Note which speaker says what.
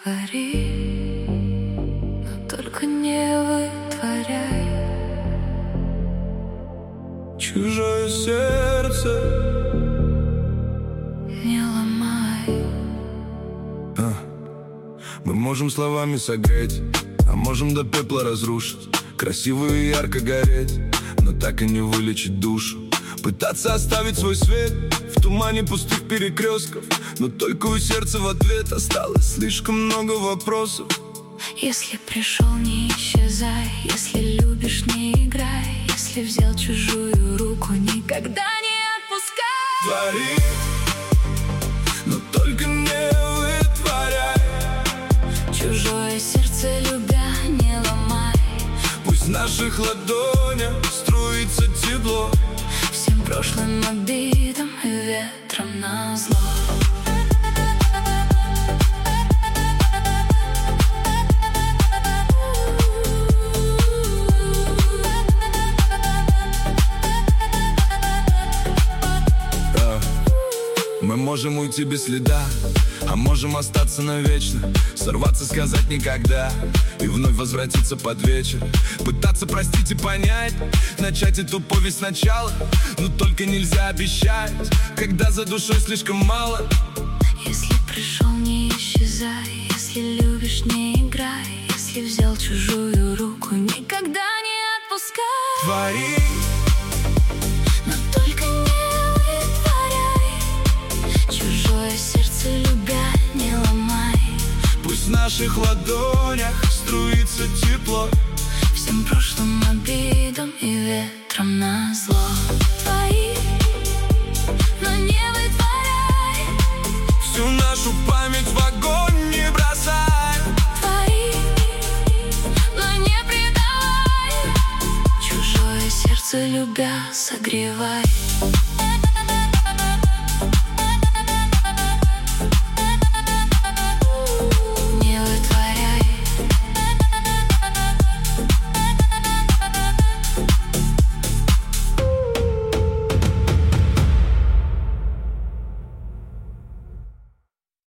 Speaker 1: Твори, но только не вытворяй.
Speaker 2: Чужое сердце
Speaker 1: Не ломай.
Speaker 2: Мы можем словами согреть, а можем до пепла разрушить. Красиво и ярко гореть, но так и не вылечить душу. Пытаться оставить свой свет в тумане пустых перекрестков, но только у сердца в ответ осталось слишком много вопросов.
Speaker 1: Если пришел, не исчезай. Если любишь, не играй. Если взял чужую руку, никогда не отпускай.
Speaker 2: Твори, но только не вытворяй.
Speaker 1: Чужое сердце любя, не ломай.
Speaker 2: Пусть в наших ладонях струится тепло,
Speaker 1: Всем прошлым обидам и ветром назло.
Speaker 2: Мы можем уйти без следа, а можем остаться навечно. Сорваться, сказать никогда и вновь возвратиться под вечер. Пытаться простить и понять, начать эту повесть сначала. Но только нельзя обещать, когда за душой слишком мало.
Speaker 1: Если пришел, не исчезай. Если любишь, не играй. Если взял чужую руку, никогда не отпускай.
Speaker 2: Твори,
Speaker 1: но только не вытворяй. Чужое сердце любя, не ломай.
Speaker 2: пусть в наших ладонях струится тепло,
Speaker 1: Всем прошлым обидам и ветром назло. Твои, но не вытворяй.
Speaker 2: всю нашу память в огонь не бросай.
Speaker 1: Твои, но не предавай. Чужое сердце любя, согревай.